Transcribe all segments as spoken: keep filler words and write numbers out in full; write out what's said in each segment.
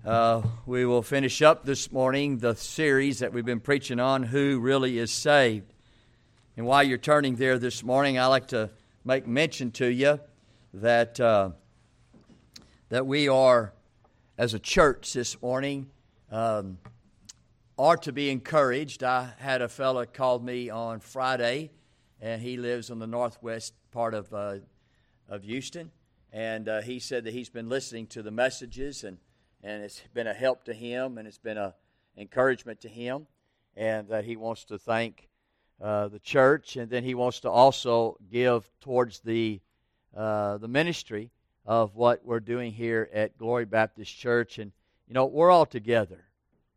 Uh, we will finish up this morning the series that we've been preaching on, Who Really Is Saved. And while you're turning there this morning, I'd like to make mention to you that uh, that we are, as a church this morning, um, are to be encouraged. I had a fellow called me on Friday, and he lives on the northwest part of uh, of Houston, and uh, he said that he's been listening to the messages, and and it's been a help to him, and it's been a encouragement to him, and that he wants to thank uh, the church, and then he wants to also give towards the uh, the ministry of what we're doing here at Glory Baptist Church. And you know, we're all together.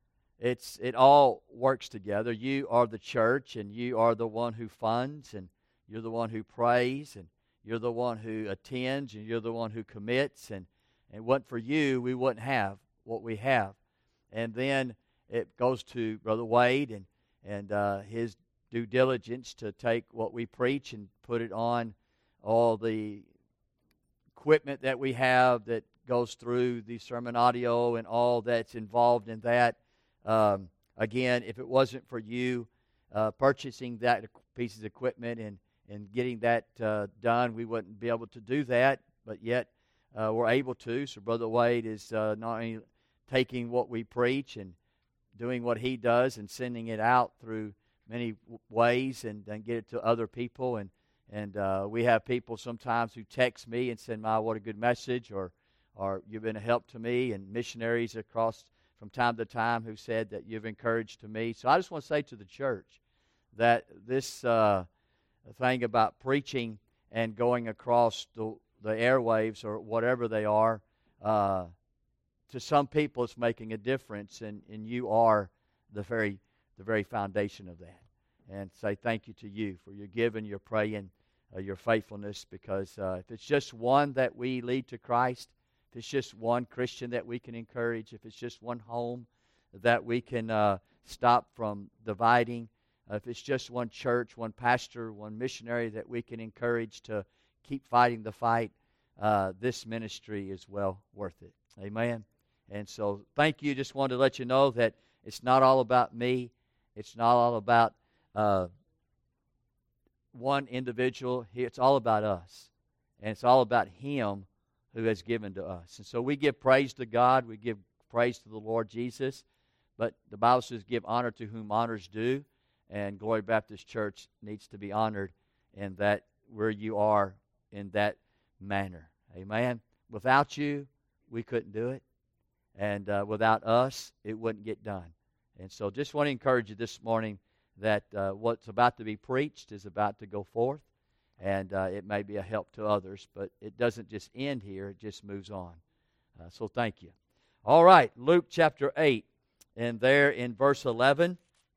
It's it all works together. You are the church, and you are the one who funds, and you're the one who prays, and you're the one who attends, and you're the one who commits, and and what for you, we wouldn't have what we have. And then it goes to Brother Wade and, and uh, his due diligence to take what we preach and put it on all the equipment that we have that goes through the sermon audio and all that's involved in that. Um, again, if it wasn't for you uh, purchasing that piece of equipment and, and getting that uh, done, we wouldn't be able to do that, but yet Uh, we're able to. So Brother Wade is uh, not only taking what we preach and doing what he does and sending it out through many w- ways and then get it to other people. And and uh, we have people sometimes who text me and say, "My, what a good message," or or "You've been a help to me," and missionaries across from time to time who said that you've encouraged to me. So I just want to say to the church that this uh, thing about preaching and going across the the airwaves or whatever they are, uh, to some people it's making a difference, and, and you are the very the very foundation of that. And say thank you to you for your giving, your praying, uh, your faithfulness, because uh, if it's just one that we lead to Christ, if it's just one Christian that we can encourage, if it's just one home that we can uh, stop from dividing, uh, if it's just one church, one pastor, one missionary that we can encourage to keep fighting the fight, uh, this ministry is well worth it. Amen. And so thank you. Just wanted to let you know that it's not all about me. It's not all about uh, one individual. It's all about us. And it's all about Him who has given to us. And so we give praise to God. We give praise to the Lord Jesus. But the Bible says give honor to whom honor's due. And Glory Baptist Church needs to be honored in that where you are in that manner. Amen. Without you, we couldn't do it. And uh, without us, it wouldn't get done. And so just want to encourage you this morning that uh, what's about to be preached is about to go forth. And uh, it may be a help to others, but it doesn't just end here. It just moves on. Uh, so thank you. All right, Luke chapter eight. And there in verse eleven,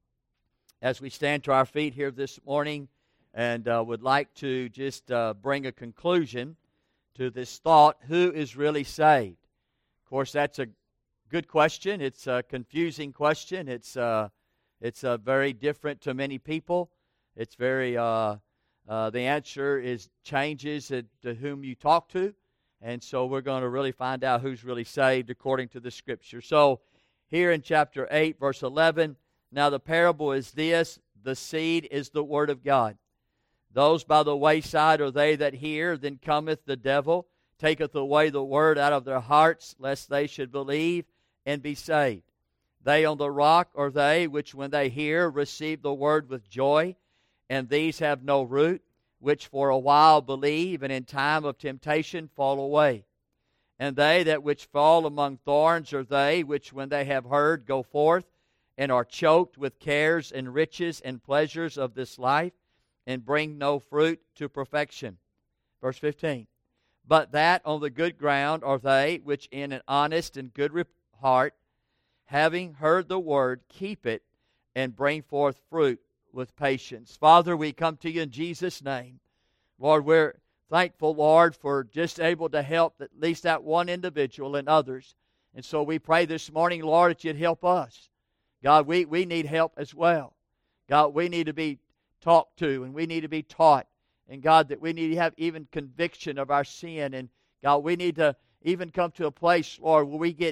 as we stand to our feet here this morning, and uh, would like to just uh, bring a conclusion to this thought, who is really saved? Of course, that's a good question. It's a confusing question. It's uh, it's uh, very different to many people. It's very, uh, uh, the answer is changes to whom you talk to. And so we're going to really find out who's really saved according to the Scripture. So here in chapter eight, verse eleven, now the parable is this: the seed is the word of God. Those by the wayside are they that hear, then cometh the devil, taketh away the word out of their hearts, lest they should believe and be saved. They on the rock are they which when they hear receive the word with joy, and these have no root, which for a while believe, and in time of temptation fall away. And they that which fall among thorns are they which when they have heard go forth, and are choked with cares and riches and pleasures of this life, and bring no fruit to perfection. Verse fifteen. But that on the good ground are they which in an honest and good heart, having heard the word, keep it, and bring forth fruit with patience. Father, we come to you in Jesus' name. Lord, we're thankful, Lord, for just able to help at least that one individual and others. And so we pray this morning, Lord, that you'd help us. God, we, we need help as well. God, we need to be talked to, and we need to be taught. And God, that we need to have even conviction of our sin. And God, we need to even come to a place, Lord, where we get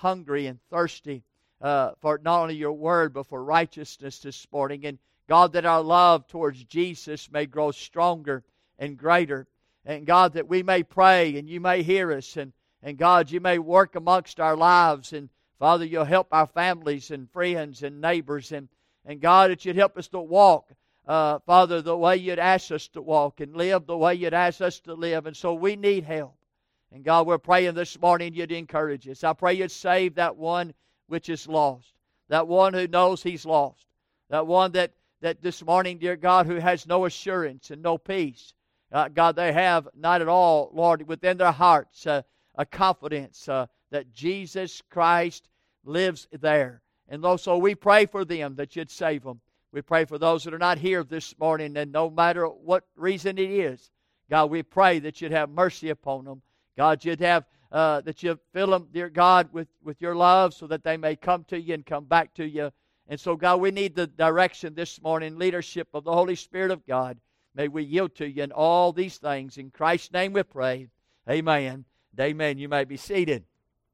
hungry and thirsty uh, for not only your word, but for righteousness this morning. And God, that our love towards Jesus may grow stronger and greater. And God, that we may pray and you may hear us. And, and God, you may work amongst our lives. And Father, you'll help our families and friends and neighbors. And, and God, that you'd help us to walk, uh, Father, the way you'd ask us to walk and live the way you'd ask us to live. And so we need help. And God, we're praying this morning you'd encourage us. I pray you'd save that one which is lost. That one who knows he's lost. That one that, that this morning, dear God, who has no assurance and no peace. Uh, God, they have not at all, Lord, within their hearts uh, a confidence uh, that Jesus Christ lives there. And so we pray for them that you'd save them. We pray for those that are not here this morning, and no matter what reason it is, God, we pray that you'd have mercy upon them. God, you'd have, uh, that you'd fill them, dear God, with, with your love so that they may come to you and come back to you. And so, God, we need the direction this morning, leadership of the Holy Spirit of God. May we yield to you in all these things. In Christ's name we pray. Amen. And amen. You may be seated.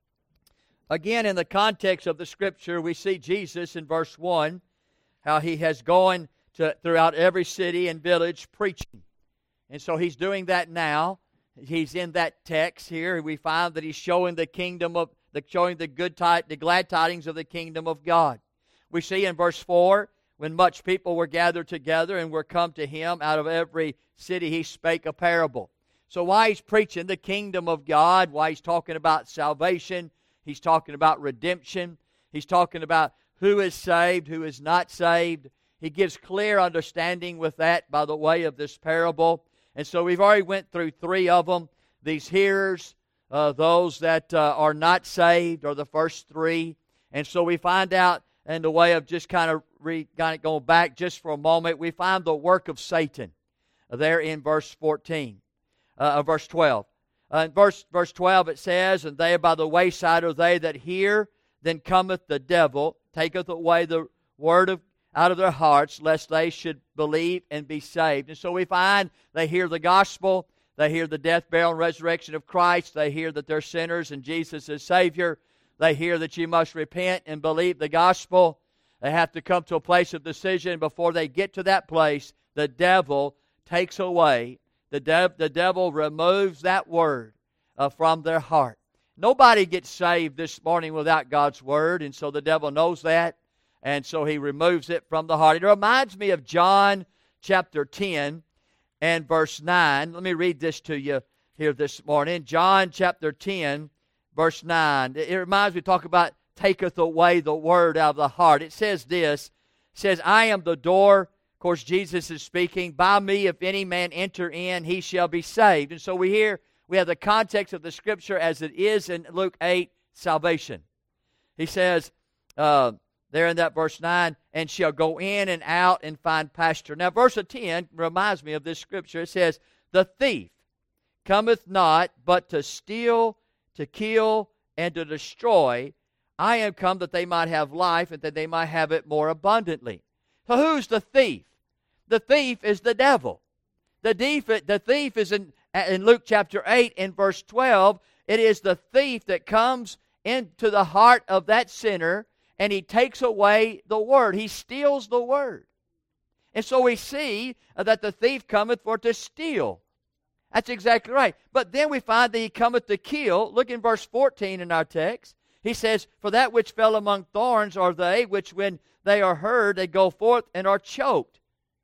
Again, in the context of the Scripture, we see Jesus in verse one, how he has gone to, throughout every city and village preaching. And so he's doing that now. He's in that text here. We find that he's showing the kingdom of, the, showing the good tide, the glad tidings of the kingdom of God. We see in verse four, when much people were gathered together and were come to him out of every city, he spake a parable. So while he's preaching the kingdom of God, while he's talking about salvation, he's talking about redemption, he's talking about who is saved, who is not saved. He gives clear understanding with that by the way of this parable. And so we've already went through three of them. These hearers, uh, those that uh, are not saved, are the first three. And so we find out in the way of just kind of, re, kind of going back just for a moment, we find the work of Satan there in verse fourteen, uh, verse twelve. Uh, in verse, verse twelve it says, and they by the wayside are they that hear, then cometh the devil, taketh away the word of out of their hearts, lest they should believe and be saved. And so we find they hear the gospel, they hear the death, burial, and resurrection of Christ, they hear that they're sinners and Jesus is Savior, they hear that you must repent and believe the gospel. They have to come to a place of decision. Before they get to that place, the devil takes away, the, de- the devil removes that word uh, from their heart. Nobody gets saved this morning without God's word, and so the devil knows that. And so he removes it from the heart. It reminds me of John chapter ten and verse nine. Let me read this to you here this morning. John chapter ten, verse nine. It reminds me, talk about taketh away the word out of the heart. It says this. It says, I am the door. Of course, Jesus is speaking. By me, if any man enter in, he shall be saved. And so we hear, we have the context of the Scripture as it is in Luke eight, salvation. He says, uh, there in that verse nine, and shall go in and out and find pasture. Now, verse ten reminds me of this Scripture. It says, the thief cometh not but to steal, to kill, and to destroy. I am come that they might have life, and that they might have it more abundantly. So who's the thief? The thief is the devil. The thief, the thief is in, in Luke chapter eight and verse twelve. It is the thief that comes into the heart of that sinner, and he takes away the word. He steals the word. And so we see that the thief cometh for to steal. That's exactly right. But then we find that he cometh to kill. Look in verse fourteen in our text. He says, for that which fell among thorns are they, which when they are heard, they go forth and are choked.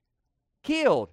Killed.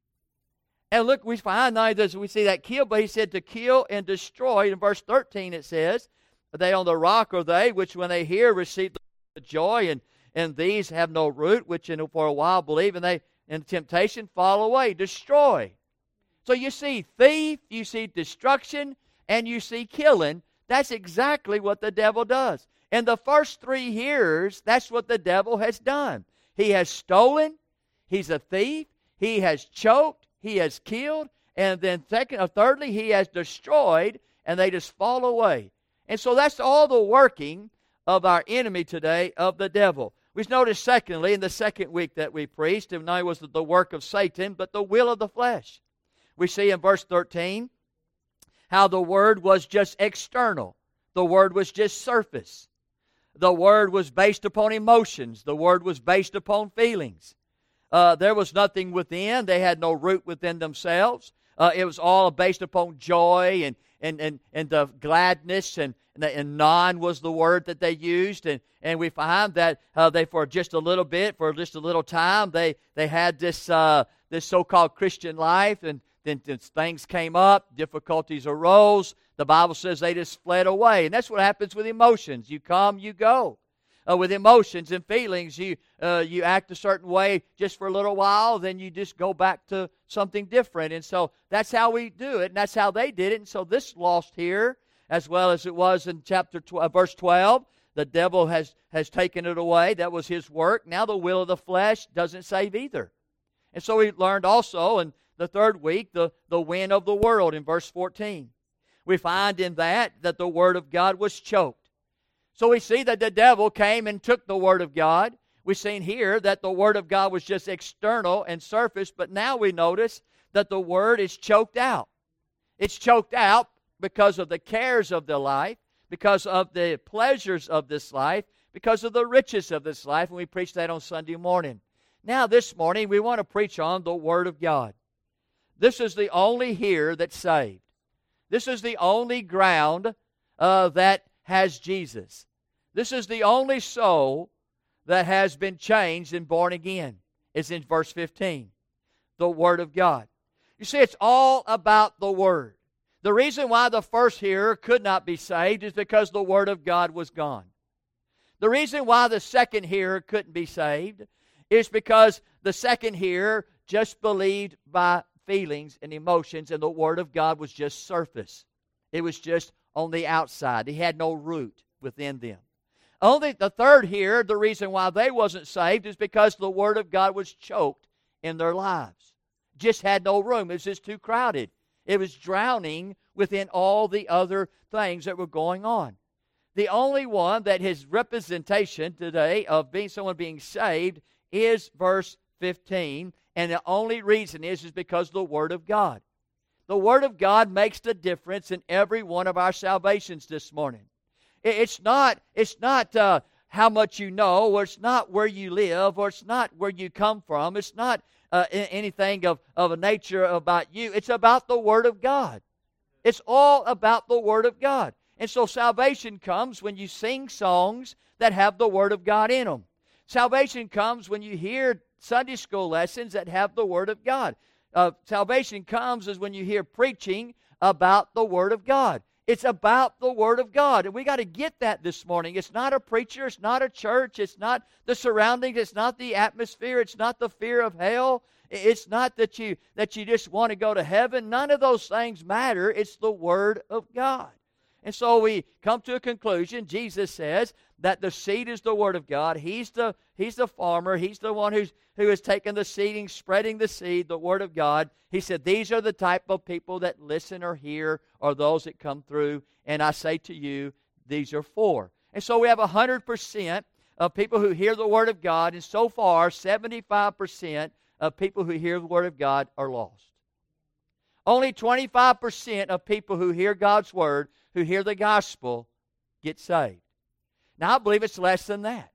And look, we find not only we see that killed, but he said to kill and destroy. In verse thirteen it says, they on the rock are they, which when they hear receive the joy, and, and these have no root, which in, for a while believe, and they in temptation fall away, destroy. So you see thief, you see destruction, and you see killing. That's exactly what the devil does. In the first three hearers, that's what the devil has done. He has stolen, he's a thief, he has choked, he has killed, and then second or thirdly, he has destroyed, and they just fall away. And so that's all the working of our enemy today, of the devil. We notice secondly, in the second week that we preached, and not only was it the work of Satan, but the will of the flesh. We see in verse thirteen how the word was just external. The Word was just surface. The Word was based upon emotions. The Word was based upon feelings. Uh, there was nothing within. They had no root within themselves. Uh, it was all based upon joy and and and, and the gladness, and, and, the, and non was the word that they used. And, and we find that uh, they, for just a little bit, for just a little time, they, they had this, uh, this so-called Christian life, and then, then things came up, difficulties arose. The Bible says they just fled away. And that's what happens with emotions. You come, you go. Uh, with emotions and feelings, you uh, you act a certain way just for a little while, then you just go back to something different. And so that's how we do it, and that's how they did it. And so this lost here, as well as it was in chapter twelve, verse twelve. The devil has, has taken it away. That was his work. Now the will of the flesh doesn't save either. And so we learned also in the third week the, the wind of the world in verse fourteen. We find in that that the Word of God was choked. So we see that the devil came and took the Word of God. We've seen here that the Word of God was just external and surface, but now we notice that the Word is choked out. It's choked out because of the cares of the life, because of the pleasures of this life, because of the riches of this life, and we preach that on Sunday morning. Now this morning we want to preach on the Word of God. This is the only here that's saved. This is the only ground uh, that has Jesus. This is the only soul that has been changed and born again. It's in verse fifteen. The Word of God. You see, it's all about the Word. The reason why the first hearer could not be saved is because the Word of God was gone. The reason why the second hearer couldn't be saved is because the second hearer just believed by feelings and emotions, and the Word of God was just surface. It was just on the outside. He had no root within them. Only the third here, the reason why they wasn't saved is because the Word of God was choked in their lives. Just had no room. It was just too crowded. It was drowning within all the other things that were going on. The only one that his representation today of being someone being saved is verse fifteen, and the only reason is, is because of the Word of God. The Word of God makes the difference in every one of our salvations this morning. It's not, it's not uh, how much you know, or it's not where you live, or it's not where you come from. It's not uh, anything of, of a nature about you. It's about the Word of God. It's all about the Word of God. And so salvation comes when you sing songs that have the Word of God in them. Salvation comes when you hear Sunday school lessons that have the Word of God. Uh, salvation comes is when you hear preaching about the Word of God. It's about the Word of God. And we got to get that this morning. It's not a preacher. It's not a church. It's not the surroundings. It's not the atmosphere. It's not the fear of hell. It's not that you, that you just want to go to heaven. None of those things matter. It's the Word of God. And so we come to a conclusion. Jesus says that the seed is the Word of God. He's the, he's the farmer. He's the one who's, who has taken the seeding, spreading the seed, the Word of God. He said these are the type of people that listen or hear, or those that come through. And I say to you, these are four. And so we have one hundred percent of people who hear the Word of God. And so far, seventy-five percent of people who hear the Word of God are lost. Only twenty-five percent of people who hear God's Word, who hear the gospel, get saved. Now, I believe it's less than that.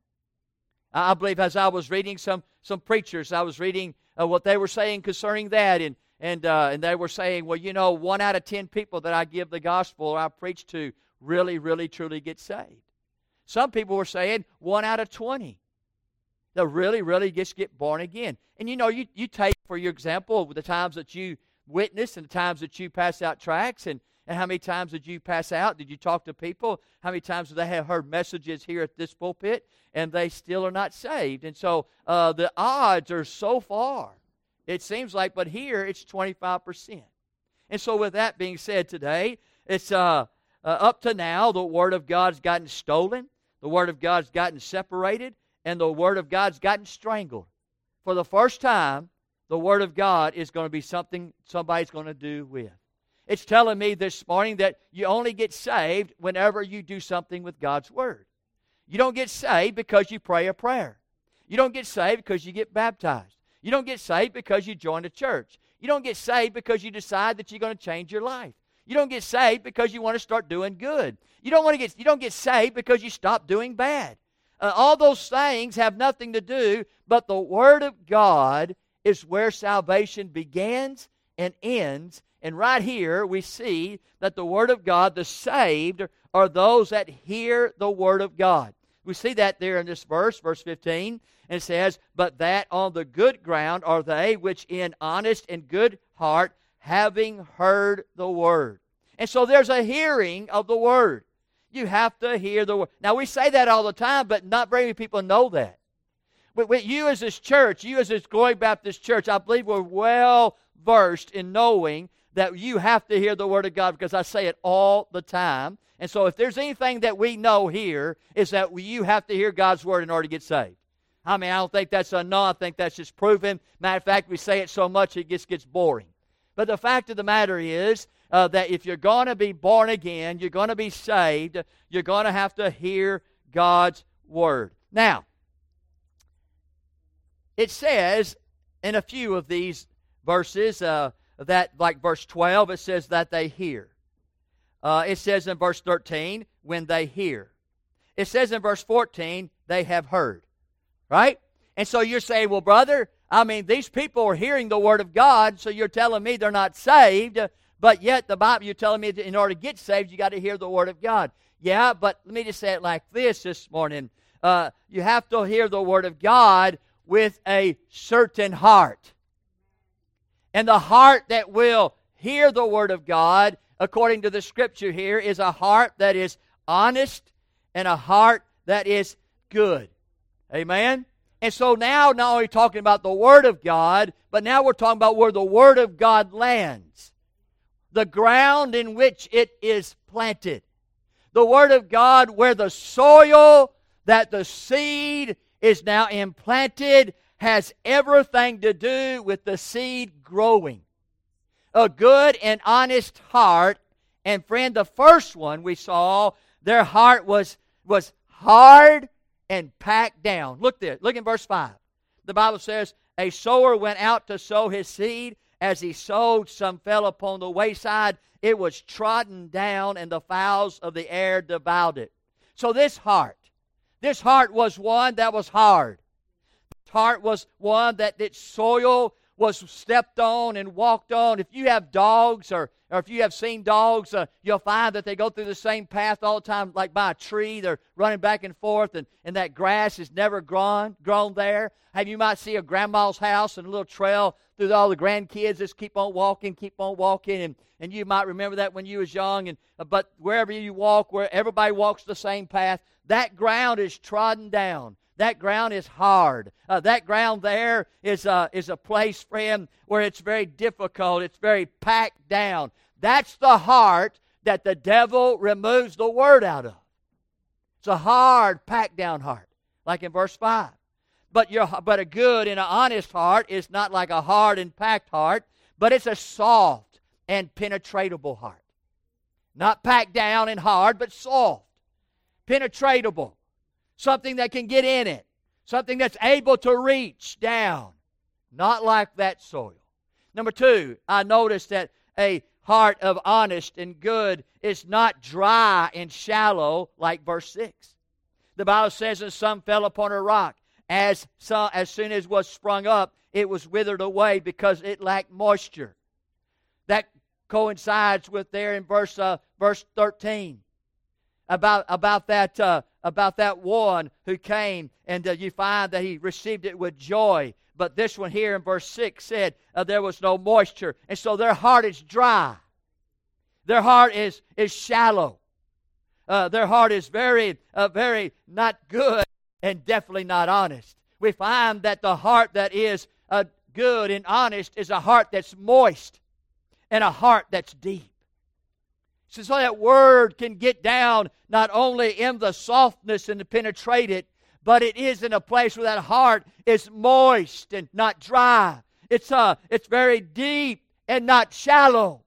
I believe as I was reading some, some preachers, I was reading uh, what they were saying concerning that, and and uh, and they were saying, well, you know, one out of ten people that I give the gospel or I preach to really, really, truly get saved. Some people were saying one out of twenty that really, really just get born again. And you know, you, you take, for your example, the times that you witness and the times that you pass out tracts, and And how many times did you pass out? Did you talk to people? How many times do they have heard messages here at this pulpit and they still are not saved? And so uh, the odds are so far. It seems like, but here it's twenty-five percent. And so with that being said today, it's uh, uh, up to now the Word of God's gotten stolen. The Word of God's gotten separated. And the Word of God's gotten strangled. For the first time, the Word of God is going to be something somebody's going to do with. It's telling me this morning that you only get saved whenever you do something with God's Word. You don't get saved because you pray a prayer. You don't get saved because you get baptized. You don't get saved because you join a church. You don't get saved because you decide that you're going to change your life. You don't get saved because you want to start doing good. You don't want to get you don't get saved because you stop doing bad. Uh, all those things have nothing to do, but the Word of God is where salvation begins and ends. And right here we see that the Word of God, the saved, are those that hear the Word of God. We see that there in this verse, verse fifteen, and it says, "But that on the good ground are they which in honest and good heart, having heard the Word." And so there's a hearing of the Word. You have to hear the Word. Now we say that all the time, but not very many people know that. But with you as this church, you as this Glory Baptist Church, I believe we're well versed in knowing that you have to hear the Word of God, because I say it all the time. And so if there's anything that we know here, is that you have to hear God's Word in order to get saved. I mean, I don't think that's enough. I think that's just proven. Matter of fact, we say it so much it just gets boring. But the fact of the matter is uh, that if you're going to be born again, you're going to be saved, you're going to have to hear God's Word. Now, it says in a few of these verses, uh, that like verse twelve, it says that they hear. Uh, it says in verse thirteen, when they hear. It says in verse fourteen, they have heard. Right? And so you're saying, well, brother, I mean, these people are hearing the Word of God, so you're telling me they're not saved, but yet the Bible, you're telling me that in order to get saved, you got to hear the Word of God. Yeah, but let me just say it like this this morning. Uh, you have to hear the Word of God with a certain heart. And the heart that will hear the Word of God, according to the Scripture here, is a heart that is honest and a heart that is good. Amen? And so now, not only talking about the Word of God, but now we're talking about where the Word of God lands. The ground in which it is planted. The Word of God, where the soil that the seed is now implanted, has everything to do with the seed growing. A good and honest heart. And friend, the first one we saw, their heart was, was hard and packed down. Look there. Look in verse five. The Bible says, "A sower went out to sow his seed. As he sowed, some fell upon the wayside. It was trodden down, and the fowls of the air devoured it." So this heart, this heart was one that was hard. This heart was one that its soil was stepped on and walked on. If you have dogs, or, or if you have seen dogs, uh, you'll find that they go through the same path all the time, like by a tree. They're running back and forth, and, and that grass is never grown, grown there. And you might see a grandma's house and a little trail through all the grandkids just keep on walking, keep on walking, and, and you might remember that when you was young. And uh, but wherever you walk, where everybody walks the same path, that ground is trodden down. That ground is hard. Uh, that ground there is a, is a place, friend, where it's very difficult. It's very packed down. That's the heart that the devil removes the Word out of. It's a hard, packed down heart, like in verse five. But, your, but a good and an honest heart is not like a hard and packed heart, but it's a soft and penetratable heart. Not packed down and hard, but soft. Penetratable. Something that can get in it. Something that's able to reach down. Not like that soil. Number two, I noticed that a heart of honest and good is not dry and shallow like verse six. The Bible says, "And some fell upon a rock. As, some, as soon as it was sprung up, it was withered away because it lacked moisture." That coincides with there in verse uh, verse thirteen. About, about, that, uh, about that one who came, and uh, you find that he received it with joy. But this one here in verse six said uh, there was no moisture. And so their heart is dry. Their heart is, is shallow. Uh, their heart is very, uh, very not good and definitely not honest. We find that the heart that is uh, good and honest is a heart that's moist and a heart that's deep. So that Word can get down not only in the softness and to penetrate it, but it is in a place where that heart is moist and not dry. It's uh, it's very deep and not shallow.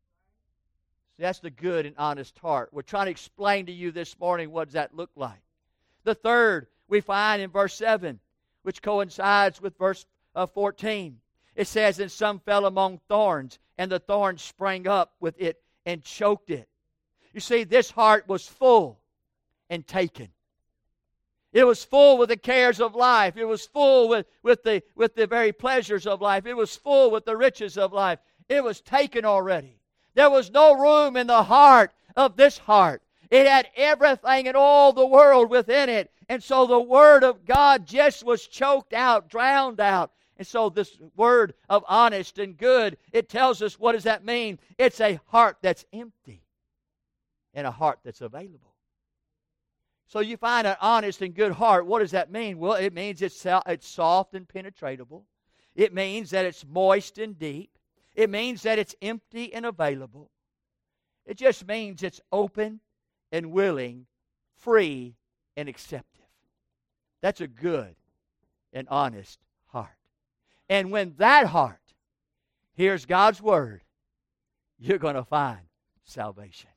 See, that's the good and honest heart. We're trying to explain to you this morning what does that look like. The third we find in verse seven, which coincides with verse uh, fourteen. It says, "And some fell among thorns, and the thorns sprang up with it and choked it. You see, this heart was full and taken. It was full with the cares of life. It was full with, with, the, with the very pleasures of life. It was full with the riches of life. It was taken already. There was no room in the heart of this heart. It had everything in all the world within it. And so the Word of God just was choked out, drowned out. And so this word of honest and good, it tells us, what does that mean? It's a heart that's empty and a heart that's available. So you find an honest and good heart. What does that mean? Well, it means it's, it's soft and penetratable. It means that it's moist and deep. It means that it's empty and available. It just means it's open and willing, free and acceptive. That's a good and honest heart. And when that heart hears God's Word, you're going to find salvation.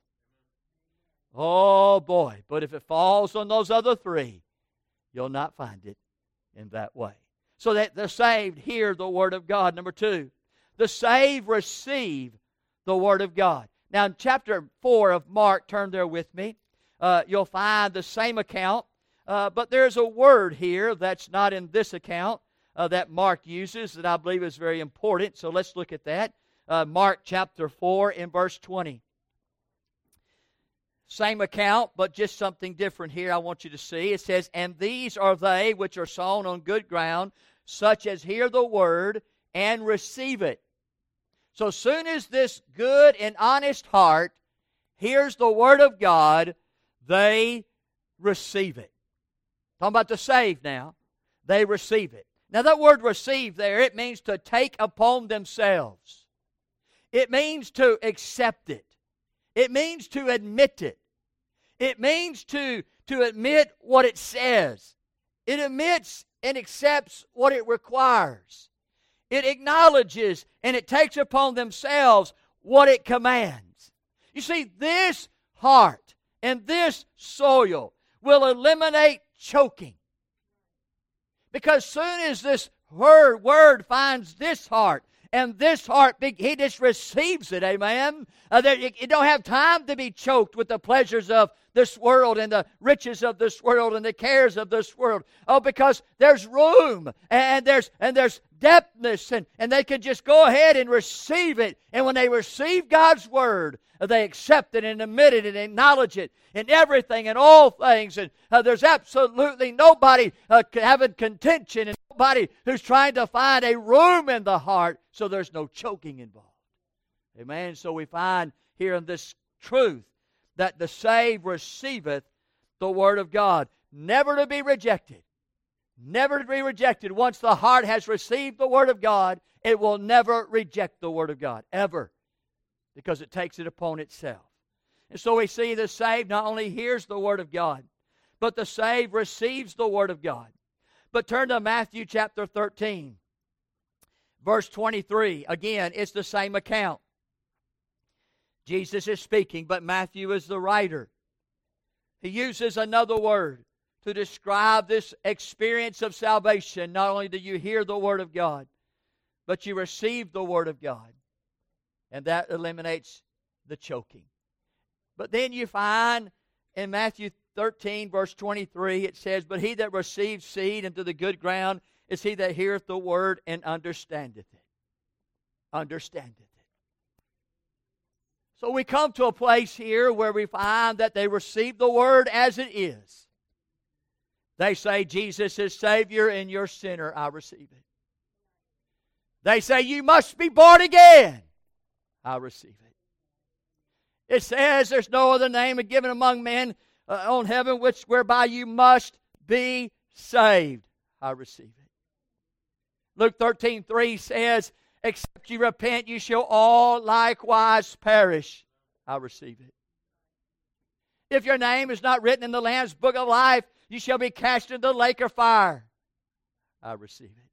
Oh boy, but if it falls on those other three, you'll not find it in that way. So that the saved hear the Word of God. Number two, the saved receive the Word of God. Now in chapter four of Mark, turn there with me, uh, you'll find the same account, uh, but there's a word here that's not in this account uh, that Mark uses that I believe is very important. So let's look at that. Uh, Mark chapter four in verse twenty. Same account, but just something different here I want you to see. It says, "And these are they which are sown on good ground, such as hear the word and receive it." So soon as this good and honest heart hears the Word of God, they receive it. Talking about the saved now. They receive it. Now that word receive there, it means to take upon themselves. It means to accept it. It means to admit it. It means to, to admit what it says. It admits and accepts what it requires. It acknowledges and it takes upon themselves what it commands. You see, this heart and this soil will eliminate choking. Because soon as this word, word finds this heart, and this heart, he just receives it, amen? Uh, that you, you don't have time to be choked with the pleasures of this world and the riches of this world and the cares of this world. Oh, because there's room and there's and there's depthness, and, and they can just go ahead and receive it. And when they receive God's Word, they accept it and admit it and acknowledge it in everything and all things. And uh, there's absolutely nobody uh, having contention and nobody who's trying to find a room in the heart, so there's no choking involved. Amen. So we find here in this truth that the saved receiveth the Word of God, never to be rejected. Never to be rejected. Once the heart has received the Word of God, it will never reject the Word of God, ever, because it takes it upon itself. And so we see the saved not only hears the Word of God, but the saved receives the Word of God. But turn to Matthew chapter thirteen, verse twenty-three. Again, it's the same account. Jesus is speaking, but Matthew is the writer. He uses another word to describe this experience of salvation. Not only do you hear the Word of God, but you receive the Word of God. And that eliminates the choking. But then you find in Matthew thirteen, verse twenty-three, it says, "But he that receives seed into the good ground is he that heareth the word and understandeth it." Understandeth it. So we come to a place here where we find that they receive the Word as it is. They say, "Jesus is Savior and you're sinner, I receive it." They say, "You must be born again." I receive it. It says, "There's no other name given among men uh, on heaven which whereby you must be saved." I receive it. Luke thirteen three says, "Except you repent, you shall all likewise perish." I receive it. "If your name is not written in the Lamb's book of life, you shall be cast into the lake of fire." I receive it.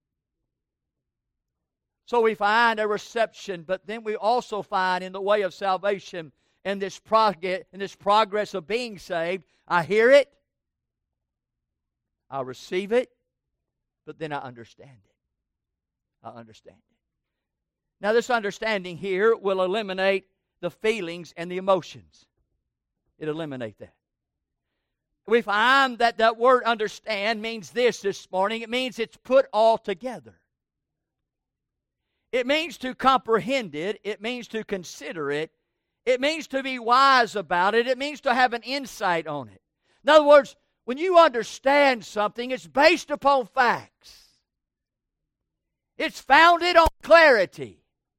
So we find a reception, but then we also find in the way of salvation, in this, prog- in this progress of being saved, I hear it, I receive it, but then I understand it. I understand it. Now this understanding here will eliminate the feelings and the emotions. It eliminates that. We find that that word understand means this this morning. It means it's put all together. It means to comprehend it. It means to consider it. It means to be wise about it. It means to have an insight on it. In other words, when you understand something, it's based upon facts. It's founded on clarity.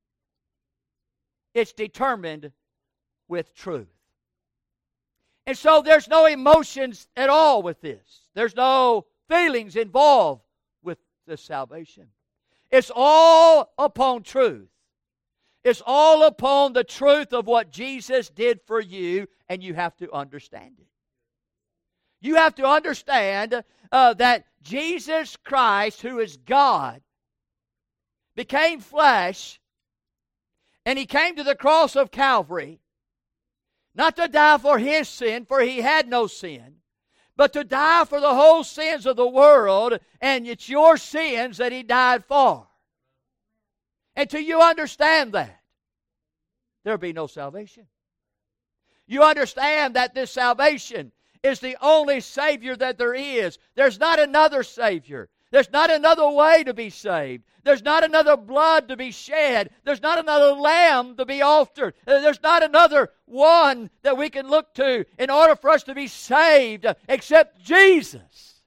It's determined with truth. And so there's no emotions at all with this. There's no feelings involved with this salvation. It's all upon truth. It's all upon the truth of what Jesus did for you, and you have to understand it. You have to understand uh, that Jesus Christ, who is God, became flesh, and He came to the cross of Calvary, not to die for His sin, for He had no sin, but to die for the whole sins of the world, and it's your sins that He died for. Until you understand that, there'll be no salvation. You understand that this salvation is the only Savior that there is. There's not another Savior. There's not another way to be saved. There's not another blood to be shed. There's not another lamb to be offered. There's not another one that we can look to in order for us to be saved except Jesus.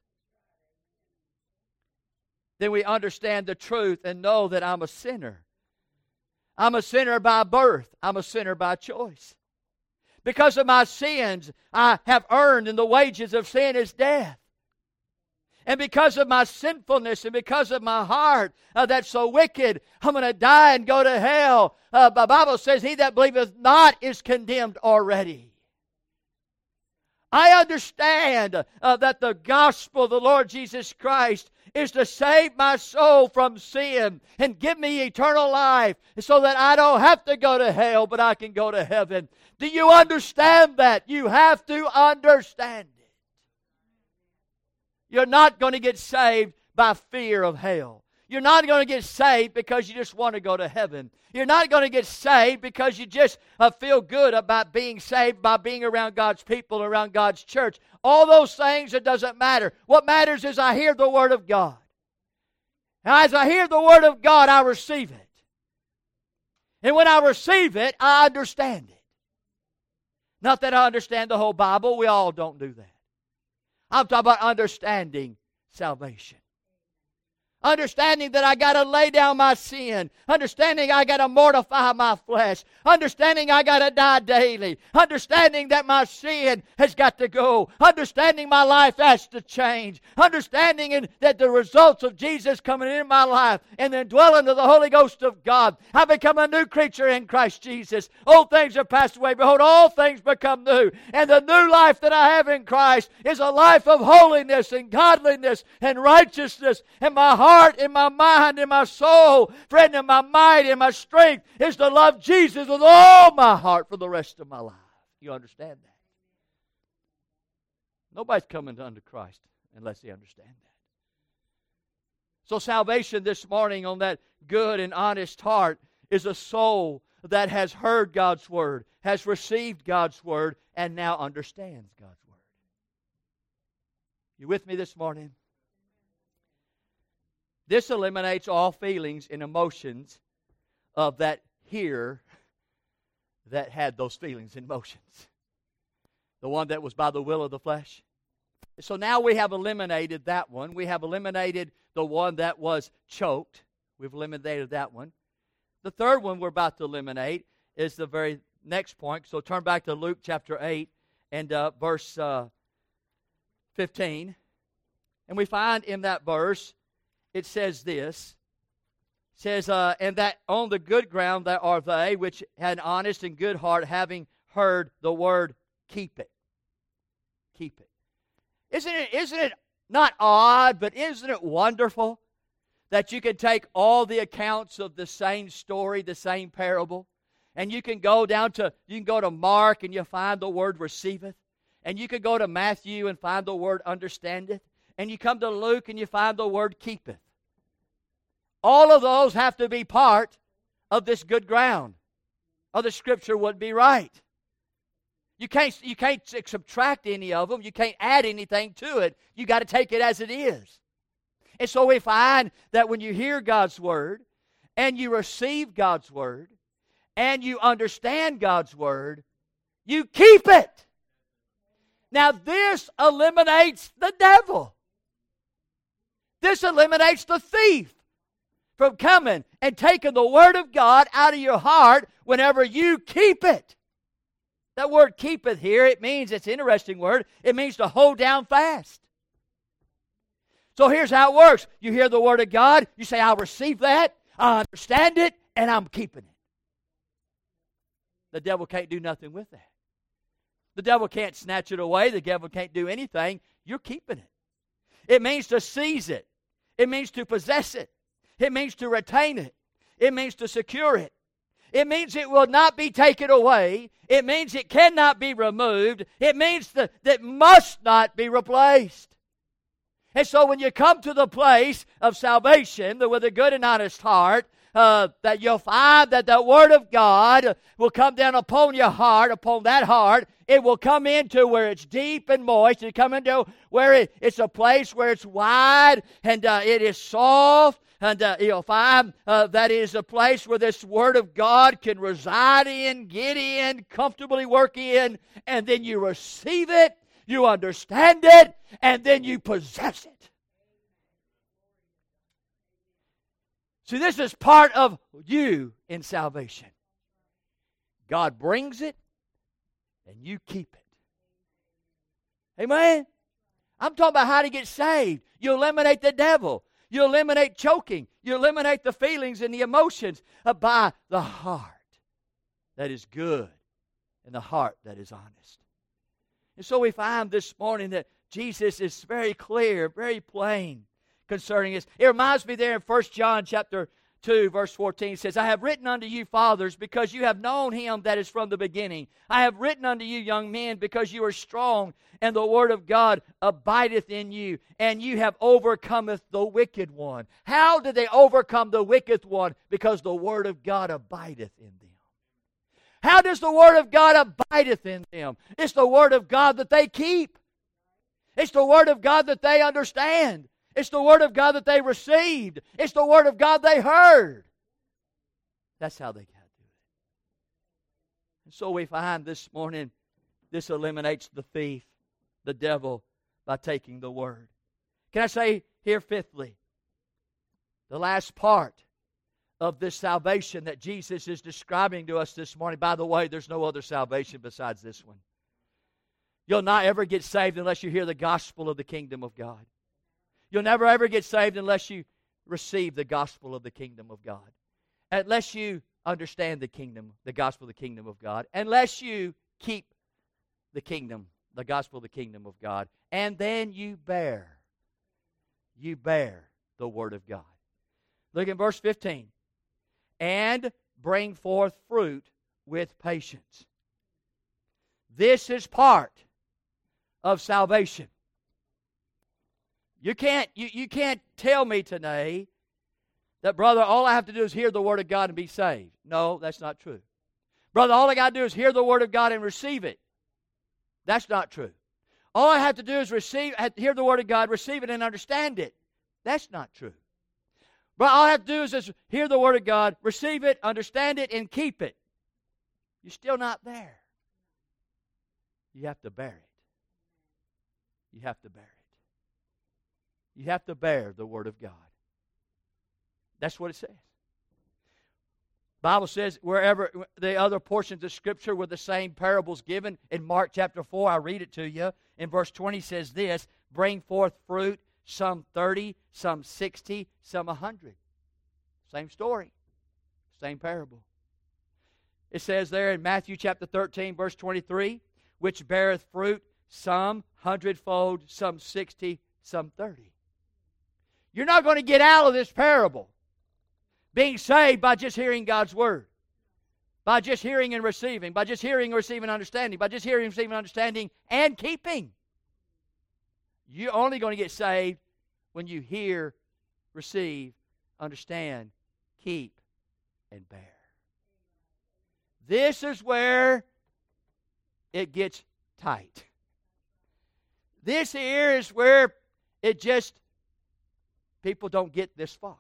Then we understand the truth and know that I'm a sinner. I'm a sinner by birth. I'm a sinner by choice. Because of my sins, I have earned, and the wages of sin is death. And because of my sinfulness and because of my heart uh, that's so wicked, I'm going to die and go to hell. Uh, the Bible says, he that believeth not is condemned already. I understand uh, that the gospel of the Lord Jesus Christ is to save my soul from sin and give me eternal life so that I don't have to go to hell, but I can go to heaven. Do you understand that? You have to understand it. You're not going to get saved by fear of hell. You're not going to get saved because you just want to go to heaven. You're not going to get saved because you just uh, feel good about being saved by being around God's people, around God's church. All those things, it doesn't matter. What matters is I hear the Word of God. And as I hear the Word of God, I receive it. And when I receive it, I understand it. Not that I understand the whole Bible. We all don't do that. I'm talking about understanding salvation. Understanding that I got to lay down my sin. Understanding I got to mortify my flesh. Understanding I got to die daily. Understanding that my sin has got to go. Understanding my life has to change. Understanding in, that the results of Jesus coming in my life and then dwelling of the Holy Ghost of God, I become a new creature in Christ Jesus. Old things are passed away. Behold, all things become new. And the new life that I have in Christ is a life of holiness and godliness and righteousness. And my heart heart, in my mind, in my soul, friend, in my might, in my strength, is to love Jesus with all my heart for the rest of my life. You understand that? Nobody's coming unto Christ unless they understand that. So salvation this morning on that good and honest heart is a soul that has heard God's Word, has received God's Word, and now understands God's Word. You with me this morning? This eliminates all feelings and emotions of that here that had those feelings and emotions. The one that was by the will of the flesh. So now we have eliminated that one. We have eliminated the one that was choked. We've eliminated that one. The third one we're about to eliminate is the very next point. So turn back to Luke chapter eight and uh, verse uh, fifteen. And we find in that verse, it says this. It says, uh, and that on the good ground that are they which had an honest and good heart, having heard the word, keep it. Keep it. Isn't it, isn't it not odd, but isn't it wonderful that you can take all the accounts of the same story, the same parable, and you can go down to, you can go to Mark and you find the word receiveth, and you can go to Matthew and find the word understandeth, and you come to Luke and you find the word keepeth. All of those have to be part of this good ground. or the Scripture wouldn't be right. You can't, you can't subtract any of them. You can't add anything to it. You got to take it as it is. And so we find that when you hear God's Word, and you receive God's Word, and you understand God's Word, you keep it. Now this eliminates the devil. This eliminates the thief from coming and taking the Word of God out of your heart whenever you keep it. That word keepeth here, it means, it's an interesting word, it means to hold down fast. So here's how it works. You hear the Word of God, you say, I'll receive that, I understand it, and I'm keeping it. The devil can't do nothing with that. The devil can't snatch it away. The devil can't do anything. You're keeping it. It means to seize it. It means to possess it. It means to retain it. It means to secure it. It means it will not be taken away. It means it cannot be removed. It means that it must not be replaced. And so when you come to the place of salvation with a good and honest heart, uh, that you'll find that the Word of God will come down upon your heart, upon that heart. It will come into where it's deep and moist. It come into where it, it's a place where it's wide and uh, it is soft. And uh, you'll find uh, that is a place where this Word of God can reside in, get in, comfortably work in, and then you receive it, you understand it, and then you possess it. See, this is part of you in salvation. God brings it, and you keep it. Amen? I'm talking about how to get saved. You eliminate the devil. You eliminate choking. You eliminate the feelings and the emotions by the heart that is good and the heart that is honest. And so we find this morning that Jesus is very clear, very plain concerning this. It reminds me there in First John chapter two, verse fourteen, it says, I have written unto you, fathers, because you have known him that is from the beginning. I have written unto you, young men, because you are strong, and the word of God abideth in you, and you have overcometh the wicked one. How did they overcome the wicked one? Because the word of God abideth in them. How does the word of God abideth in them? It's the word of God that they keep. It's the word of God that they understand. It's the Word of God that they received. It's the Word of God they heard. That's how they got to it. And so we find this morning, this eliminates the thief, the devil, by taking the Word. Can I say here fifthly, the last part of this salvation that Jesus is describing to us this morning. By the way, there's no other salvation besides this one. You'll not ever get saved unless you hear the gospel of the kingdom of God. You'll never ever get saved unless you receive the gospel of the kingdom of God. Unless you understand the kingdom, the gospel of the kingdom of God. Unless you keep the kingdom, the gospel of the kingdom of God. And then you bear. You bear the word of God. Look in verse fifteen. And bring forth fruit with patience. This is part of salvation. You can't, you, you can't tell me today that, brother, all I have to do is hear the Word of God and be saved. No, that's not true. Brother, all I got to do is hear the Word of God and receive it. That's not true. All I have to do is receive, hear the Word of God, receive it, and understand it. That's not true. But all I have to do is just hear the Word of God, receive it, understand it, and keep it. You're still not there. You have to bear it. You have to bear it. You have to bear the Word of God. That's what it says. The Bible says wherever the other portions of Scripture were the same parables given. In Mark chapter four, I'll read it to you. In verse twenty says this, bring forth fruit, some thirty, some sixty, some a hundred. Same story. Same parable. It says there in Matthew chapter thirteen, verse twenty-three, which beareth fruit, some hundredfold, some sixty, some thirty. You're not going to get out of this parable being saved by just hearing God's Word, by just hearing and receiving, by just hearing and receiving understanding, by just hearing and receiving understanding and keeping. You're only going to get saved when you hear, receive, understand, keep, and bear. This is where it gets tight. This here is where it just, people don't get this far.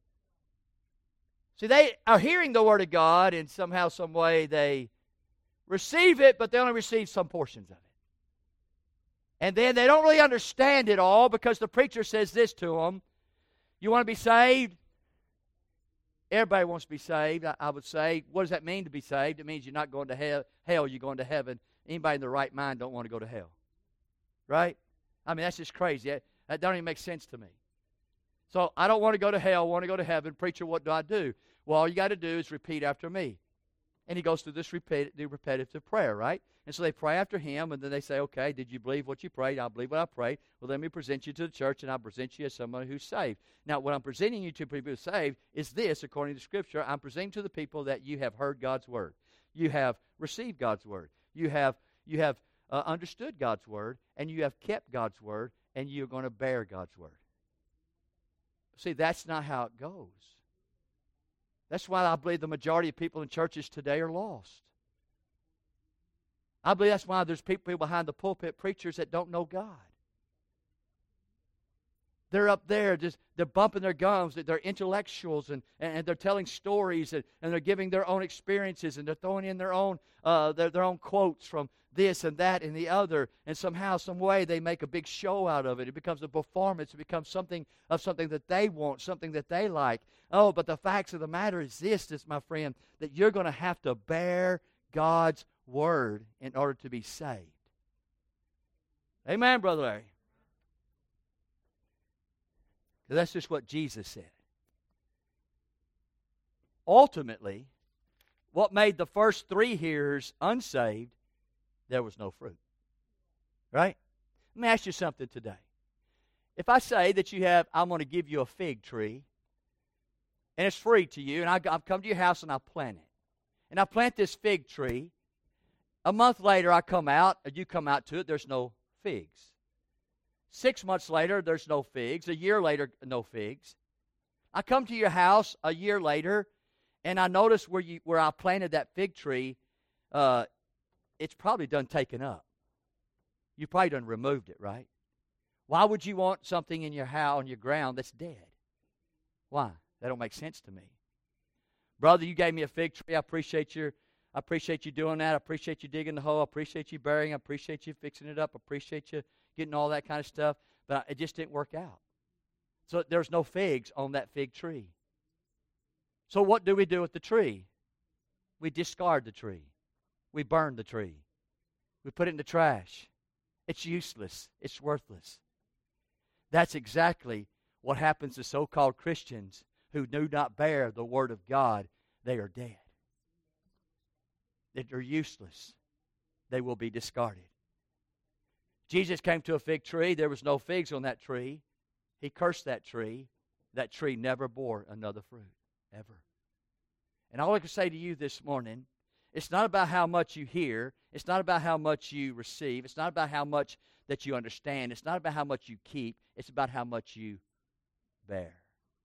See, they are hearing the Word of God, and somehow, some way, they receive it, but they only receive some portions of it. And then they don't really understand it all because the preacher says this to them. You want to be saved? Everybody wants to be saved, I, I would say. What does that mean to be saved? It means you're not going to hell, hell, you're going to heaven. Anybody in their right mind don't want to go to hell. Right? I mean, that's just crazy. That, that don't even make sense to me. So I don't want to go to hell, I want to go to heaven. Preacher, what do I do? Well, all you got to do is repeat after me. And he goes through this repeat, repetitive prayer, right? And so they pray after him, and then they say, okay, did you believe what you prayed? I believe what I prayed. Well, let me present you to the church, and I present you as someone who's saved. Now, what I'm presenting you to people who are saved is this, according to Scripture. I'm presenting to the people that you have heard God's Word. You have received God's Word. You have, you have uh, understood God's Word, and you have kept God's Word, and you're going to bear God's Word. See, that's not how it goes. That's why I believe the majority of people in churches today are lost. I believe that's why there's people behind the pulpit, preachers that don't know God. They're up there, just they're bumping their gums, they're intellectuals, and, and they're telling stories, and, and they're giving their own experiences, and they're throwing in their own uh, their, their own quotes from this and that and the other, and somehow, some way, they make a big show out of it. It becomes a performance. It becomes something of something that they want, something that they like. Oh, but the facts of the matter is this, this, my friend, that you're going to have to bear God's Word in order to be saved. Amen, Brother Larry. Because that's just what Jesus said. Ultimately, what made the first three hearers unsaved, there was no fruit. Right? Let me ask you something today. If I say that you have, I'm going to give you a fig tree, and it's free to you, and I, I've come to your house and I plant it. And I plant this fig tree. A month later I come out, and you come out to it, there's no figs. Six months later, there's no figs. A year later, no figs. I come to your house a year later, and I notice where you where I planted that fig tree, uh, it's probably done taken up. You probably done removed it, right? Why would you want something in your house, on your ground, that's dead? Why? That don't make sense to me. Brother, you gave me a fig tree. I appreciate your, I appreciate you doing that. I appreciate you digging the hole. I appreciate you burying. I appreciate you fixing it up. I appreciate you getting all that kind of stuff. But it just didn't work out. So there's no figs on that fig tree. So what do we do with the tree? We discard the tree. We burn the tree. We put it in the trash. It's useless. It's worthless. That's exactly what happens to so-called Christians who do not bear the Word of God. They are dead. They're useless. They will be discarded. Jesus came to a fig tree. There was no figs on that tree. He cursed that tree. That tree never bore another fruit, ever. And all I can say to you this morning, it's not about how much you hear. It's not about how much you receive. It's not about how much that you understand. It's not about how much you keep. It's about how much you bear.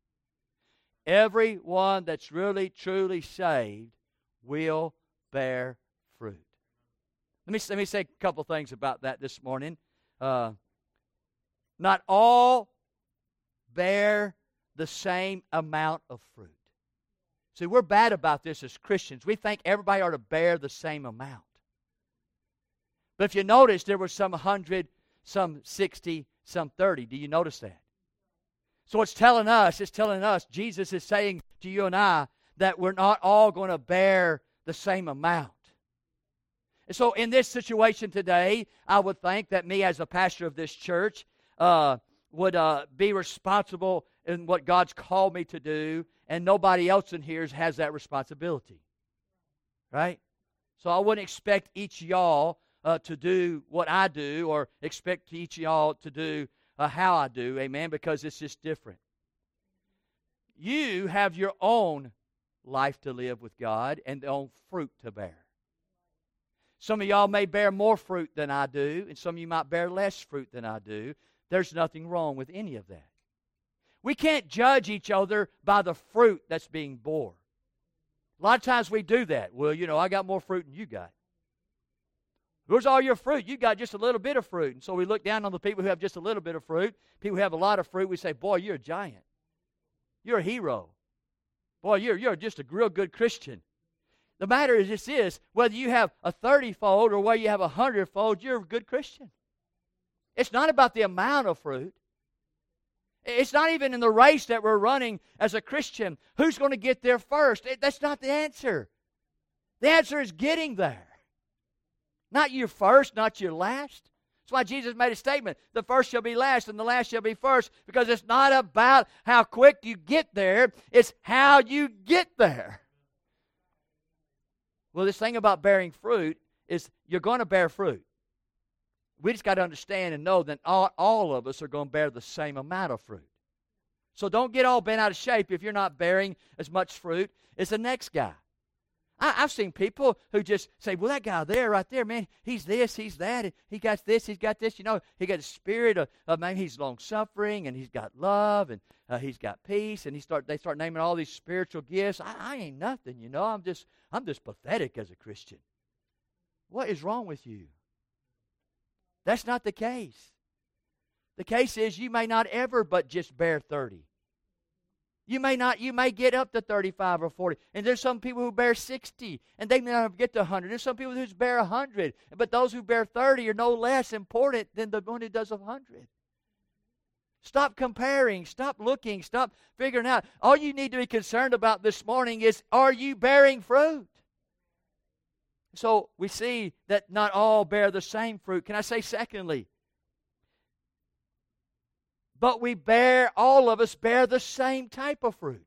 Everyone that's really, truly saved will bear fruit. Let me, let me say a couple things about that this morning. Uh, not all bear the same amount of fruit. See, we're bad about this as Christians. We think everybody ought to bear the same amount. But if you notice, there were some one hundred, some sixty, some thirty. Do you notice that? So it's telling us, it's telling us, Jesus is saying to you and I that we're not all going to bear the same amount. And so in this situation today, I would think that me as a pastor of this church uh, would uh, be responsible in what God's called me to do, and nobody else in here has that responsibility. Right? So I wouldn't expect each of y'all uh, to do what I do, or expect each of y'all to do uh, how I do, amen, because it's just different. You have your own life to live with God and their own fruit to bear. Some of y'all may bear more fruit than I do, and some of you might bear less fruit than I do. There's nothing wrong with any of that. We can't judge each other by the fruit that's being borne. A lot of times we do that. Well, you know, I got more fruit than you got. Where's all your fruit? You got just a little bit of fruit. And so we look down on the people who have just a little bit of fruit. People who have a lot of fruit, we say, boy, you're a giant. You're a hero. Boy, you're, you're just a real good Christian. The matter is this is, whether you have a thirty-fold or whether you have a hundred-fold, you're a good Christian. It's not about the amount of fruit. It's not even in the race that we're running as a Christian. Who's going to get there first? That's not the answer. The answer is getting there. Not your first, not your last. That's why Jesus made a statement, the first shall be last and the last shall be first, because it's not about how quick you get there, it's how you get there. Well, this thing about bearing fruit is you're going to bear fruit. We just got to understand and know that all, all of us are going to bear the same amount of fruit. So don't get all bent out of shape if you're not bearing as much fruit as the next guy. I, I've seen people who just say, well, that guy there, right there, man, he's this, he's that, and he got this, he's got this. You know, he got a spirit of, of man, he's long-suffering, and he's got love, and uh, he's got peace, and he start they start naming all these spiritual gifts. I, I ain't nothing, you know. I'm just, I'm just pathetic as a Christian. What is wrong with you? That's not the case. The case is you may not ever but just bear thirty. You may not, you may get up to thirty-five or forty. And there's some people who bear sixty, and they may not get to one hundred. There's some people who bear one hundred, but those who bear thirty are no less important than the one who does one hundred. Stop comparing. Stop looking. Stop figuring out. All you need to be concerned about this morning is, are you bearing fruit? So we see that not all bear the same fruit. Can I say secondly? But we bear, all of us bear the same type of fruit.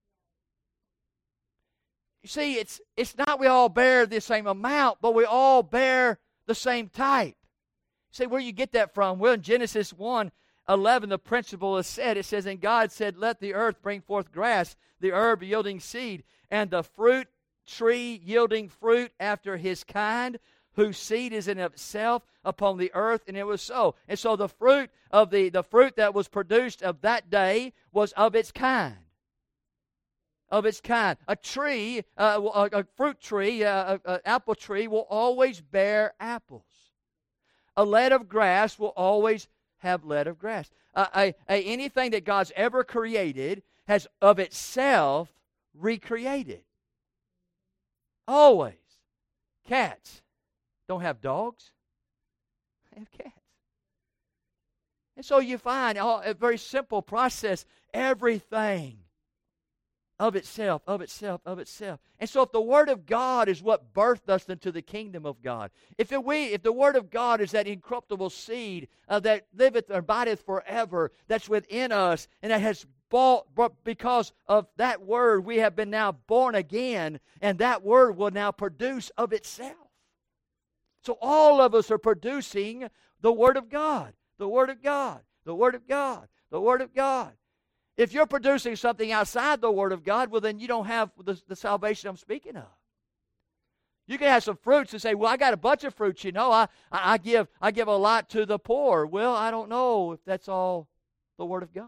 You see, it's, it's not we all bear the same amount, but we all bear the same type. You say, where do you get that from? Well, in Genesis one eleven, the principle is said. It says, and God said, let the earth bring forth grass, the herb yielding seed, and the fruit tree yielding fruit after his kind, whose seed is in itself upon the earth, and it was so. And so the fruit of the, the fruit that was produced of that day was of its kind. Of its kind. A tree, uh, a, a fruit tree, an apple tree will always bear apples. A lead of grass will always have lead of grass. Uh, a, a, anything that God's ever created has of itself recreated. Always. Cats don't have dogs. They have cats. And so you find all, a very simple process. Everything of itself, of itself, of itself. And so if the Word of God is what birthed us into the kingdom of God, if it, we, if the Word of God is that incorruptible seed uh, that liveth or abideth forever, that's within us, and that has bought, because of that Word, we have been now born again, and that Word will now produce of itself. So all of us are producing the Word of God, the Word of God, the Word of God, the Word of God. If you're producing something outside the Word of God, well, then you don't have the, the salvation I'm speaking of. You can have some fruits and say, well, I got a bunch of fruits, you know. I, I, I, give, I give a lot to the poor. Well, I don't know if that's all the Word of God.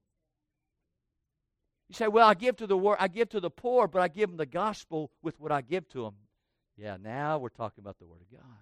You say, well, I give to the word, I give to the poor, but I give them the gospel with what I give to them. Yeah, now we're talking about the Word of God.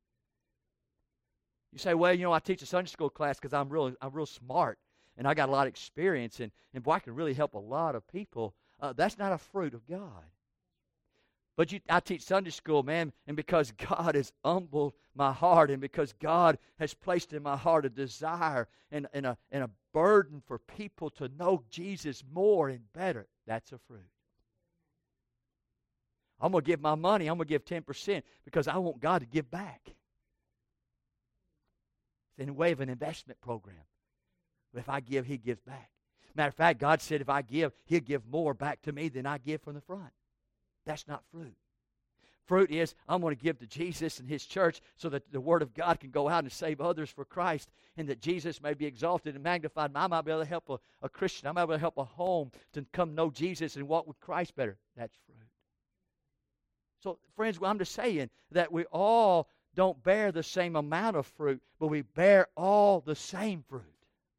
You say, well, you know, I teach a Sunday school class because I'm real, I'm real smart, and I got a lot of experience, and, and boy, I can really help a lot of people. Uh, that's not a fruit of God. But you, I teach Sunday school, man, and because God has humbled my heart, and because God has placed in my heart a desire and, and, a, and a burden for people to know Jesus more and better, that's a fruit. I'm going to give my money, I'm going to give ten percent because I want God to give back. It's in a way of an investment program. If I give, He gives back. Matter of fact, God said if I give, He'll give more back to me than I give from the front. That's not fruit. Fruit is, I'm going to give to Jesus and His church so that the Word of God can go out and save others for Christ, and that Jesus may be exalted and magnified. And I might be able to help a, a Christian. I might be able to help a home to come know Jesus and walk with Christ better. That's fruit. So, friends, well, I'm just saying that we all don't bear the same amount of fruit, but we bear all the same fruit.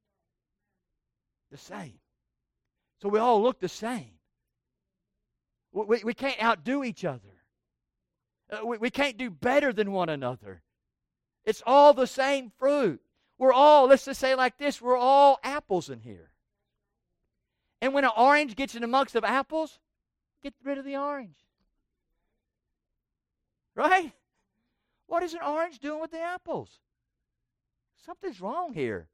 The same. So we all look the same. We, we can't outdo each other. Uh, we, we can't do better than one another. It's all the same fruit. We're all, let's just say it like this, we're all apples in here. And when an orange gets in amongst the apples, get rid of the orange. Right? What is an orange doing with the apples? Something's wrong here.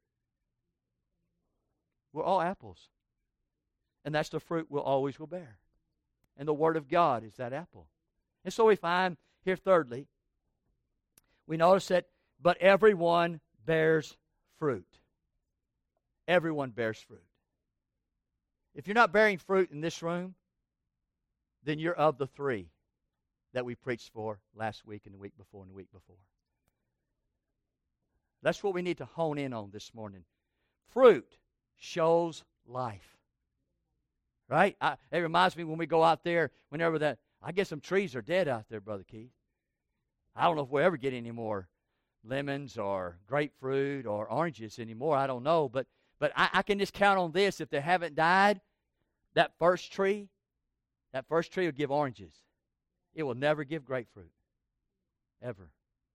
We're all apples. And that's the fruit we'll always will bear. And the Word of God is that apple. And so we find here, thirdly, we notice that, but everyone bears fruit. Everyone bears fruit. If you're not bearing fruit in this room, then you're of the three that we preached for last week and the week before and the week before. That's what we need to hone in on this morning. Fruit shows life. Right? I, it reminds me when we go out there, whenever that, I guess some trees are dead out there, Brother Keith. I don't know if we'll ever get any more lemons or grapefruit or oranges anymore. I don't know. But but I, I can just count on this. If they haven't died, that first tree, that first tree will give oranges. It will never give grapefruit. Ever.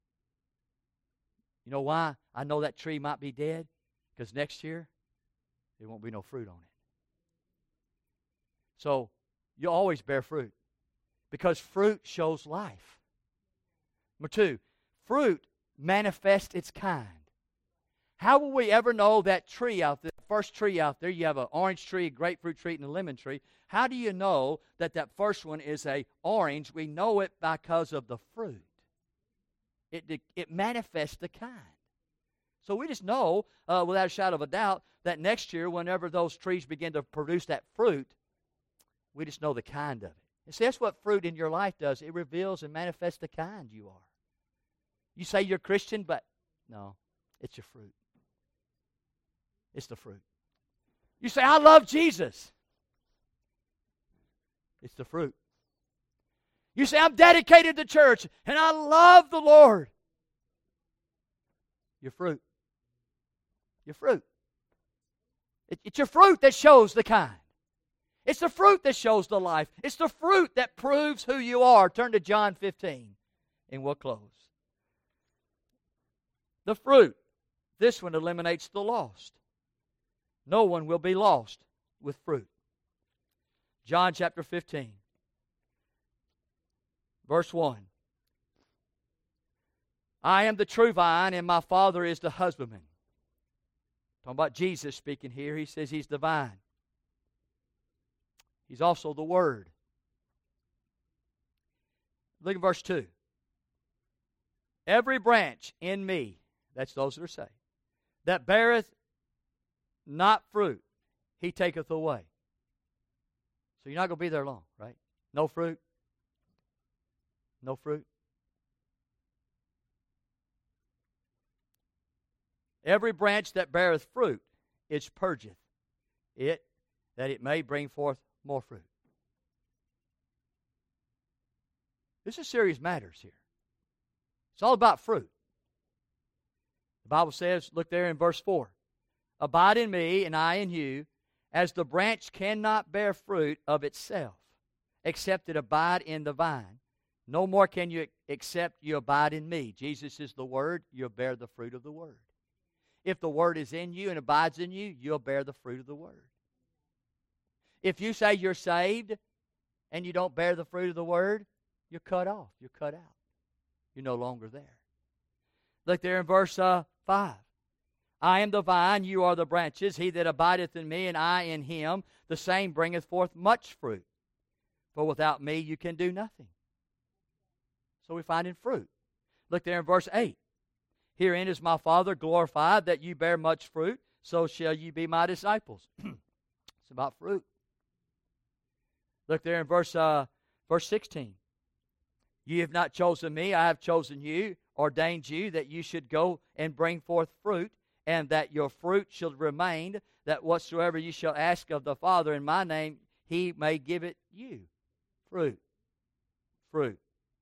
You know why I know that tree might be dead? Because next year, there won't be no fruit on it. So, you'll always bear fruit. Because fruit shows life. Number two, fruit manifests its kind. How will we ever know that tree out there, first tree out there, you have an orange tree, a grapefruit tree, and a lemon tree. How do you know that that first one is a orange? We know it because of the fruit. It, it manifests the kind. So we just know, uh, without a shadow of a doubt, that next year, whenever those trees begin to produce that fruit, we just know the kind of it. And see, that's what fruit in your life does. It reveals and manifests the kind you are. You say you're Christian, but no, it's your fruit. It's the fruit. You say, I love Jesus. It's the fruit. You say, I'm dedicated to church, and I love the Lord. Your fruit. Your fruit. It, it's your fruit that shows the kind. It's the fruit that shows the life. It's the fruit that proves who you are. Turn to John fifteen, and we'll close. The fruit. This one eliminates the lost. No one will be lost with fruit. John chapter fifteen. Verse one. I am the true vine, and my Father is the husbandman. Talking about Jesus speaking here. He says He's the vine. He's also the Word. Look at verse two. Every branch in me, that's those that are saved, that beareth not fruit, He taketh away. So you're not going to be there long, right? No fruit. No fruit. Every branch that beareth fruit, it purgeth it, that it may bring forth more fruit. This is serious matters here. It's all about fruit. The Bible says, look there in verse four. Abide in me, and I in you, as the branch cannot bear fruit of itself, except it abide in the vine. No more can you except you abide in me. Jesus is the Word, you'll bear the fruit of the Word. If the Word is in you and abides in you, you'll bear the fruit of the Word. If you say you're saved and you don't bear the fruit of the Word, you're cut off. You're cut out. You're no longer there. Look there in verse uh, five. I am the vine, you are the branches. He that abideth in me, and I in him, the same bringeth forth much fruit. For without me you can do nothing. So we find in fruit. Look there in verse eight. Herein is my Father glorified, that you bear much fruit, so shall you be my disciples. It's about fruit. Look there in verse uh, verse sixteen. You have not chosen me, I have chosen you, ordained you, that you should go and bring forth fruit, and that your fruit shall remain, that whatsoever you shall ask of the Father in my name, He may give it you. Fruit. Fruit.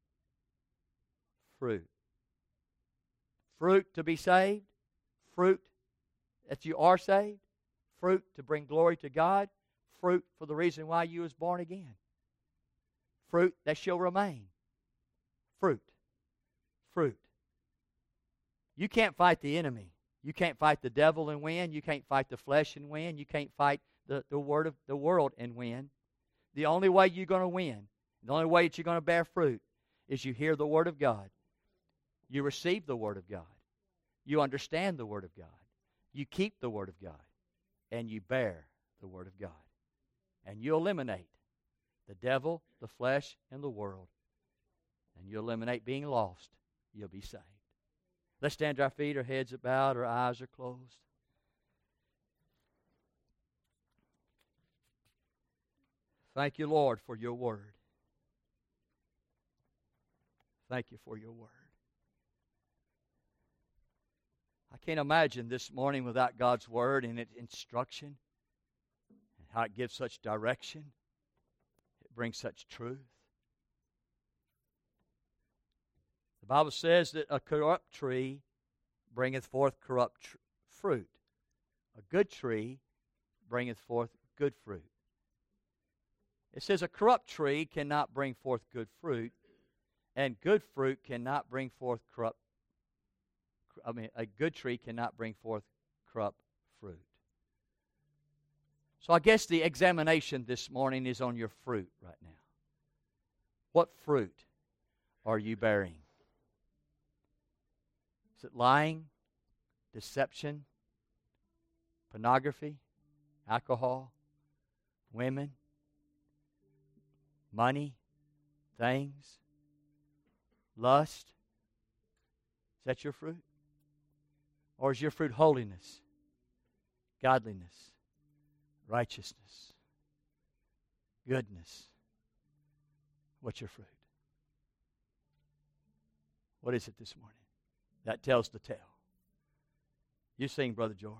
Fruit. Fruit to be saved. Fruit that you are saved. Fruit to bring glory to God. Fruit for the reason why you was born again. fruit that shall remain. Fruit. Fruit. You can't fight the enemy. You can't fight the devil and win. You can't fight the flesh and win. You can't fight the, the word of the world and win. The only way you're going to win, the only way that you're going to bear fruit, is you hear the Word of God. You receive the Word of God. You understand the Word of God. You keep the Word of God. And you bear the Word of God. And you eliminate the devil, the flesh, and the world. And you eliminate being lost. You'll be saved. Let's stand to our feet, our heads are bowed, our eyes are closed. Thank you, Lord, for your Word. Thank you for your Word. I can't imagine this morning without God's Word and its instruction, and how it gives such direction. It brings such truth. The Bible says that a corrupt tree bringeth forth corrupt tr- fruit. A good tree bringeth forth good fruit. It says a corrupt tree cannot bring forth good fruit, and good fruit cannot bring forth corrupt. I mean, a good tree cannot bring forth corrupt fruit. So I guess the examination this morning is on your fruit right now. What fruit are you bearing? Is it lying, deception, pornography, alcohol, women, money, things, lust? Is that your fruit? Or is your fruit holiness, godliness, righteousness, goodness? What's your fruit? What is it this morning? That tells the tale. You sing, Brother George.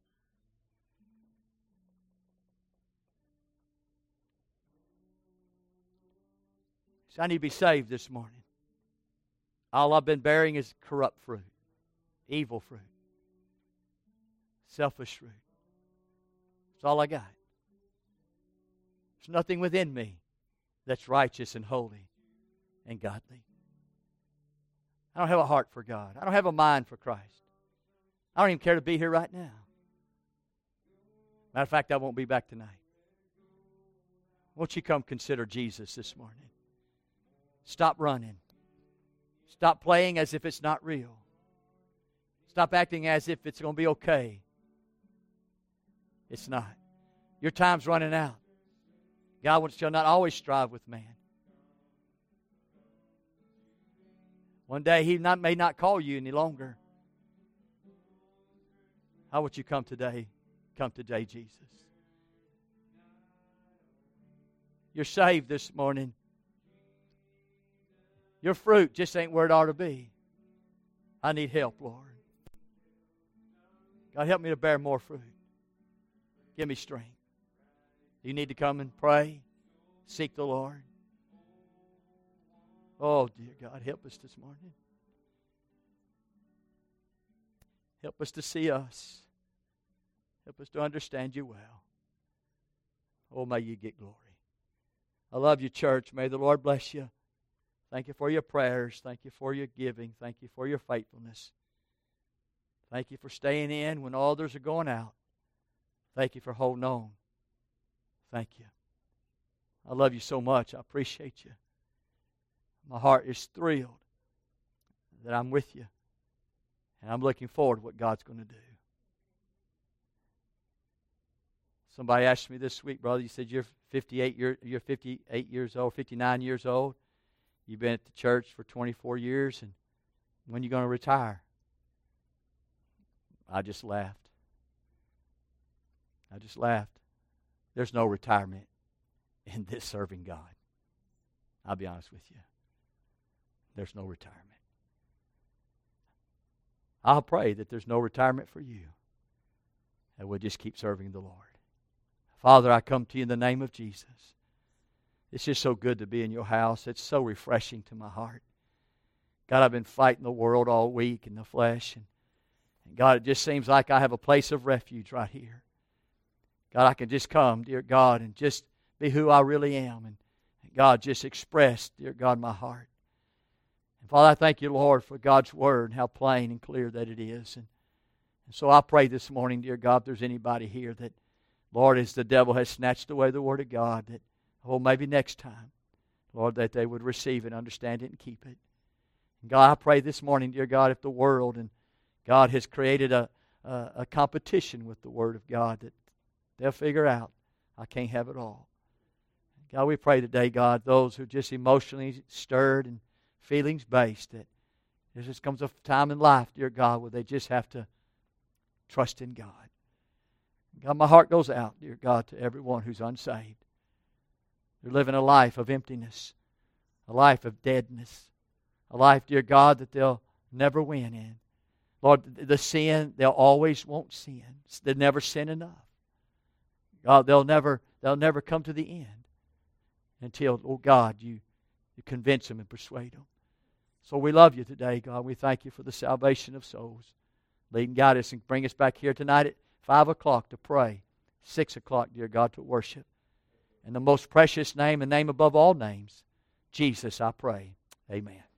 So I need to be saved this morning. All I've been bearing is corrupt fruit, evil fruit, selfish fruit. That's all I got. There's nothing within me that's righteous and holy and godly. I don't have a heart for God. I don't have a mind for Christ. I don't even care to be here right now. Matter of fact, I won't be back tonight. Won't you come consider Jesus this morning? Stop running. Stop playing as if it's not real. Stop acting as if it's going to be okay. It's not. Your time's running out. God shall not always strive with man. One day He not, may not call you any longer. How would you come today? Come today, Jesus. You're saved this morning. Your fruit just ain't where it ought to be. I need help, Lord. God, help me to bear more fruit. Give me strength. You need to come and pray. Seek the Lord. Oh, dear God, help us this morning. Help us to see us. Help us to understand you well. Oh, may you get glory. I love you, church. May the Lord bless you. Thank you for your prayers. Thank you for your giving. Thank you for your faithfulness. Thank you for staying in when others are going out. Thank you for holding on. Thank you. I love you so much. I appreciate you. My heart is thrilled that I'm with you. And I'm looking forward to what God's going to do. Somebody asked me this week, brother, you said you're fifty-eight, year, you're fifty-eight years old, fifty-nine years old. You've been at the church for twenty-four years, and when are you going to retire? I just laughed. I just laughed. There's no retirement in this serving God. I'll be honest with you. There's no retirement. I'll pray that there's no retirement for you, and we'll just keep serving the Lord. Father, I come to you in the name of Jesus. It's just so good to be in your house. It's so refreshing to my heart. God, I've been fighting the world all week in the flesh, and, and God, it just seems like I have a place of refuge right here. God, I can just come, dear God, and just be who I really am. And, and God, just expressed, dear God, my heart. And Father, I thank you, Lord, for God's Word and how plain and clear that it is. And, and so I pray this morning, dear God, if there's anybody here that, Lord, as the devil has snatched away the Word of God, that, oh, maybe next time, Lord, that they would receive it, understand it, and keep it. And God, I pray this morning, dear God, if the world and God has created a, a, a competition with the Word of God, that they'll figure out, I can't have it all. God, we pray today, God, those who are just emotionally stirred and feelings based, that there just comes a time in life, dear God, where they just have to trust in God. God, my heart goes out, dear God, to everyone who's unsaved. They're living a life of emptiness, a life of deadness, a life, dear God, that they'll never win in. Lord, the sin, they'll always want sin. They'll never sin enough. God, they'll never, they'll never come to the end until, oh God, you, you convince them and persuade them. So we love you today, God. We thank you for the salvation of souls. Lead and guide us and bring us back here tonight at five o'clock to pray, six o'clock, dear God, to worship. In the most precious name, and name above all names, Jesus, I pray. Amen.